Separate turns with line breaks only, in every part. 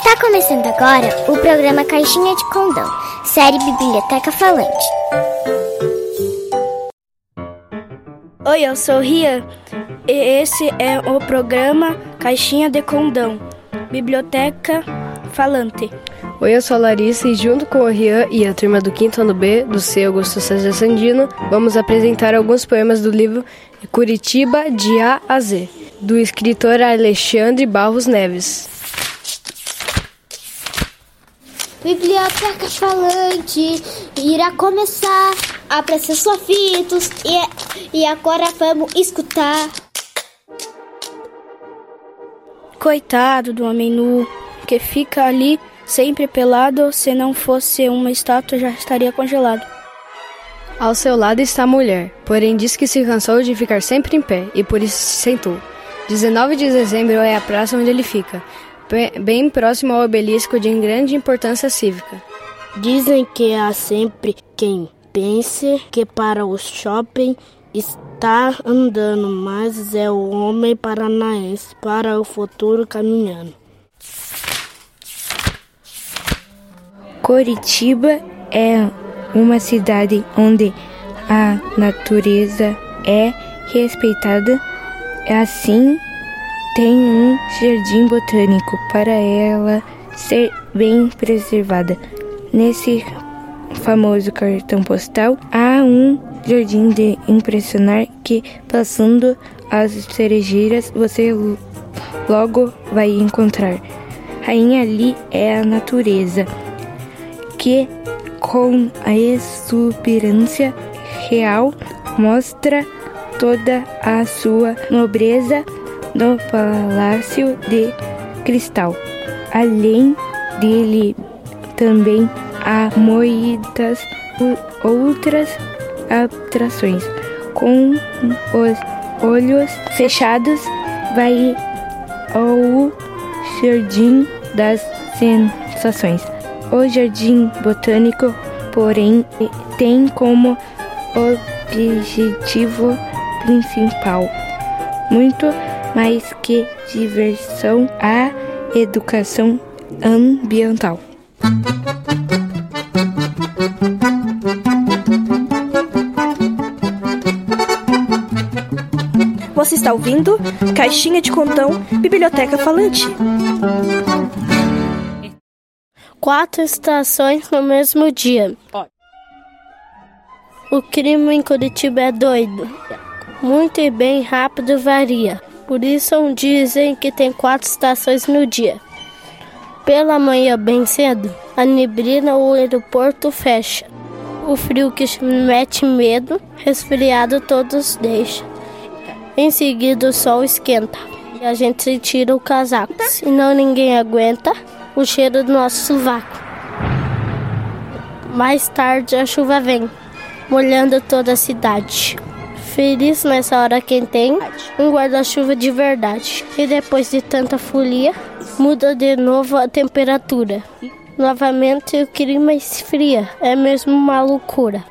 Está começando agora o programa Caixinha de Condão, série Biblioteca Falante.
Oi, eu sou Rian e esse é o programa Caixinha de Condão, Biblioteca Falante.
Oi, eu sou a Larissa e junto com o Rian e a turma do 5º ano B, do C. Augusto César Sandino, vamos apresentar alguns poemas do livro Curitiba de A a Z, do escritor Alexandre Barros Neves.
Biblioteca Falante irá começar, aprecie seus fitos e agora vamos escutar.
Coitado do homem nu, que fica ali sempre pelado, se não fosse uma estátua já estaria congelado.
Ao seu lado está a mulher, porém diz que se cansou de ficar sempre em pé e por isso se sentou. 19 de dezembro é a praça onde ele fica, bem próximo ao obelisco de grande importância cívica.
Dizem que há sempre quem pense que para o shopping está andando, mas é o homem paranaense para o futuro caminhando.
Curitiba é uma cidade onde a natureza é respeitada, assim tem um jardim botânico para ela ser bem preservada. Nesse famoso cartão postal há um jardim de impressionar que, passando as cerejeiras, você logo vai encontrar. Rainha ali é a natureza, que com a exuberância real mostra toda a sua nobreza no Palácio de Cristal. Além dele também há muitas outras atrações. Com os olhos fechados vai ao Jardim das Sensações. O Jardim Botânico, porém, tem como objetivo principal, muito mais que diversão, a educação ambiental.
Você está ouvindo Caixinha de Condão, Biblioteca Falante.
4 estações no mesmo dia. O crime em Curitiba é doido. Muito e bem rápido varia. Por isso dizem que tem 4 estações no dia. Pela manhã bem cedo, a neblina ou o aeroporto fecha. O frio que mete medo, resfriado todos deixa. Em seguida o sol esquenta e a gente tira o casaco. Senão ninguém aguenta o cheiro do nosso sovaco. Mais tarde a chuva vem, molhando toda a cidade. Feliz nessa hora quem tem um guarda-chuva de verdade. E depois de tanta folia, muda de novo a temperatura. Novamente o clima esfria, é mesmo uma loucura.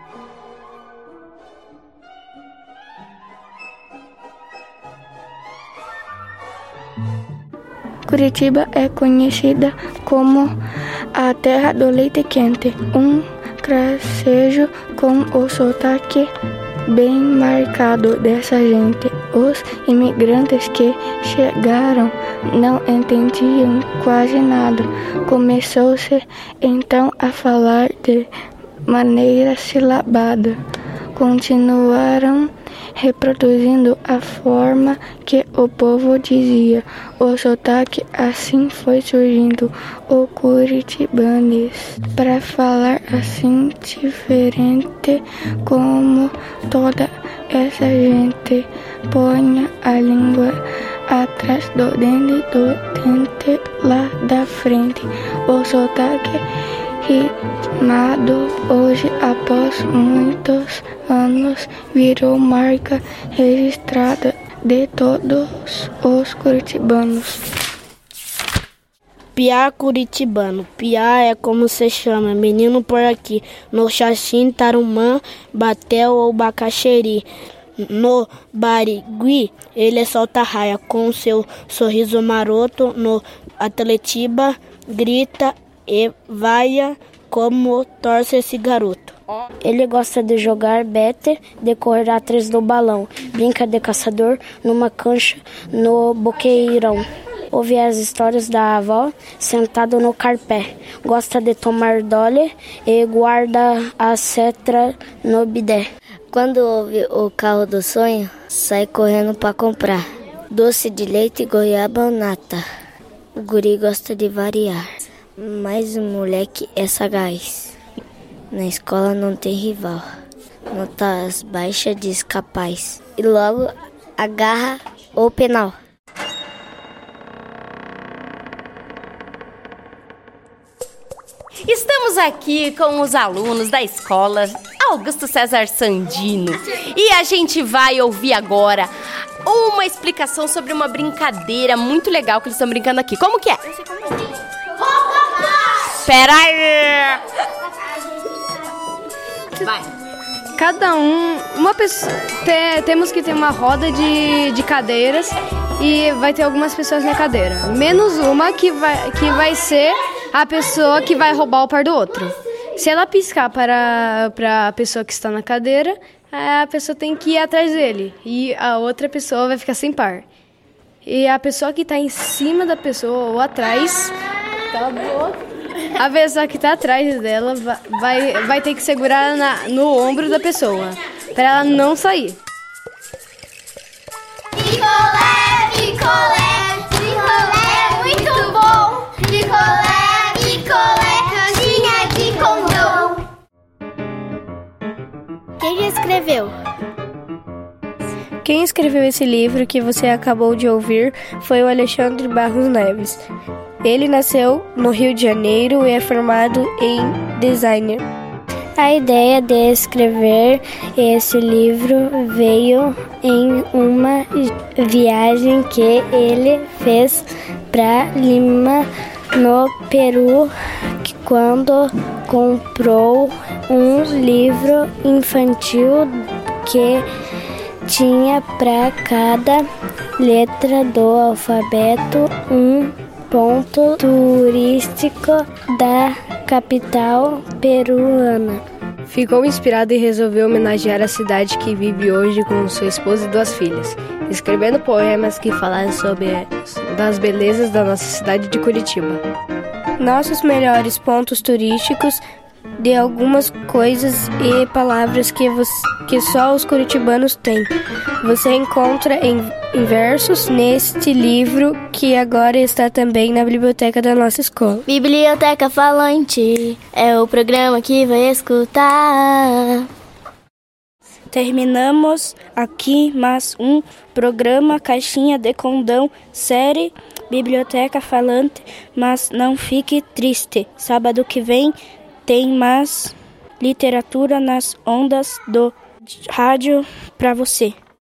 Curitiba é conhecida como a terra do leite quente, um gracejo com o sotaque bem marcado dessa gente. Os imigrantes que chegaram não entendiam quase nada. Começou-se então a falar de maneira silabada. Continuaram reproduzindo a forma que o povo dizia. O sotaque assim foi surgindo, o curitibanês, para falar assim diferente, como toda essa gente põe a língua atrás do dente lá da frente. O sotaque rimado hoje, após muitos anos, virou marca registrada de todos os curitibanos.
Piá curitibano. Piá é como se chama, menino por aqui. No Xaxim, Tarumã, Batel ou Bacaxeri. No Barigui, ele solta raia com seu sorriso maroto. No Atletiba,
grita e vaia como torce esse garoto. Ele gosta de jogar bete, de correr atrás do balão, brinca de caçador numa cancha no boqueirão. Ouve as histórias da avó sentado no carpé. Gosta de tomar dole e guarda a cetra no bidé.
Quando ouve o carro do sonho, sai correndo para comprar doce de leite, goiaba ou nata. O guri gosta de variar, mas o moleque é sagaz. Na escola não tem rival, notas baixas diz capaz e logo agarra o penal.
Estamos aqui com os alunos da escola Augusto César Sandino e a gente vai ouvir agora uma explicação sobre uma brincadeira muito legal que eles estão brincando aqui. Como que é? Espera aí! Vai.
Cada uma pessoa, temos que ter uma roda de cadeiras e vai ter algumas pessoas na cadeira. Menos uma que vai ser a pessoa que vai roubar o par do outro. Se ela piscar para a pessoa que está na cadeira, a pessoa tem que ir atrás dele e a outra pessoa vai ficar sem par. E a pessoa que está em cima da pessoa ou atrás, a pessoa que está atrás dela vai ter que segurar no ombro da pessoa para ela não sair.
Picolé, picolé, picolé, muito bom. Picolé, picolé, caixinha de condom. Quem escreveu?
Quem escreveu esse livro que você acabou de ouvir foi o Alexandre Barros Neves. Ele nasceu no Rio de Janeiro e é formado em designer.
A ideia de escrever esse livro veio em uma viagem que ele fez para Lima, no Peru, quando comprou um livro infantil que tinha para cada letra do alfabeto um ponto turístico da capital peruana.
Ficou inspirado e resolveu homenagear a cidade que vive hoje com sua esposa e 2 filhas, escrevendo poemas que falaram sobre das belezas da nossa cidade de Curitiba.
Nossos melhores pontos turísticos de algumas coisas e palavras que só os curitibanos têm. Você encontra em versos neste livro que agora está também na biblioteca da nossa escola.
Biblioteca Falante é o programa que vai escutar.
Terminamos aqui mais um programa Caixinha de Condão, série Biblioteca Falante, mas não fique triste. Sábado que vem tem mais literatura nas ondas do rádio para você.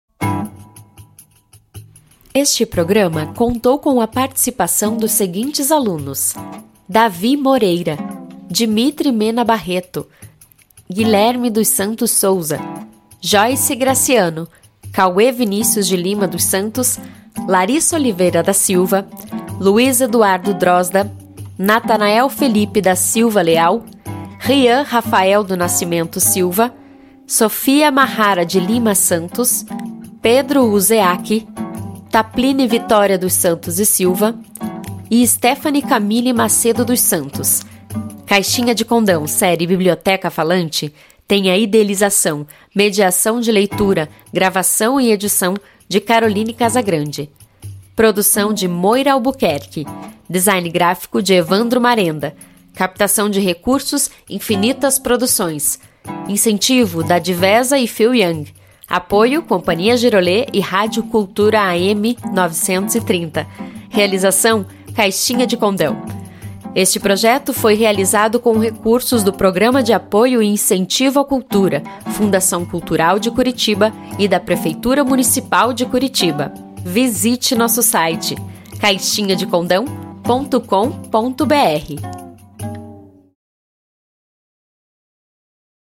Este programa contou com a participação dos seguintes alunos: Davi Moreira, Dimitri Mena Barreto, Guilherme dos Santos Souza, Joyce Graciano, Cauê Vinícius de Lima dos Santos, Larissa Oliveira da Silva, Luiz Eduardo Drosda, Natanael Felipe da Silva Leal, Rian Rafael do Nascimento Silva, Sofia Mahara de Lima Santos, Pedro Uzeaki, Tapline Vitória dos Santos e Silva e Stephanie Camille Macedo dos Santos. Caixinha de Condão, série Biblioteca Falante, tem a idealização, mediação de leitura, gravação e edição de Caroline Casagrande. Produção de Moira Albuquerque. Design gráfico de Evandro Marenda. Captação de recursos Infinitas Produções. Incentivo da Divesa e Phil Young. Apoio Companhia Girolê e Rádio Cultura AM 930. Realização Caixinha de Condão. Este projeto foi realizado com recursos do Programa de Apoio e Incentivo à Cultura, Fundação Cultural de Curitiba e da Prefeitura Municipal de Curitiba. Visite nosso site caixinhadecondão.com.br.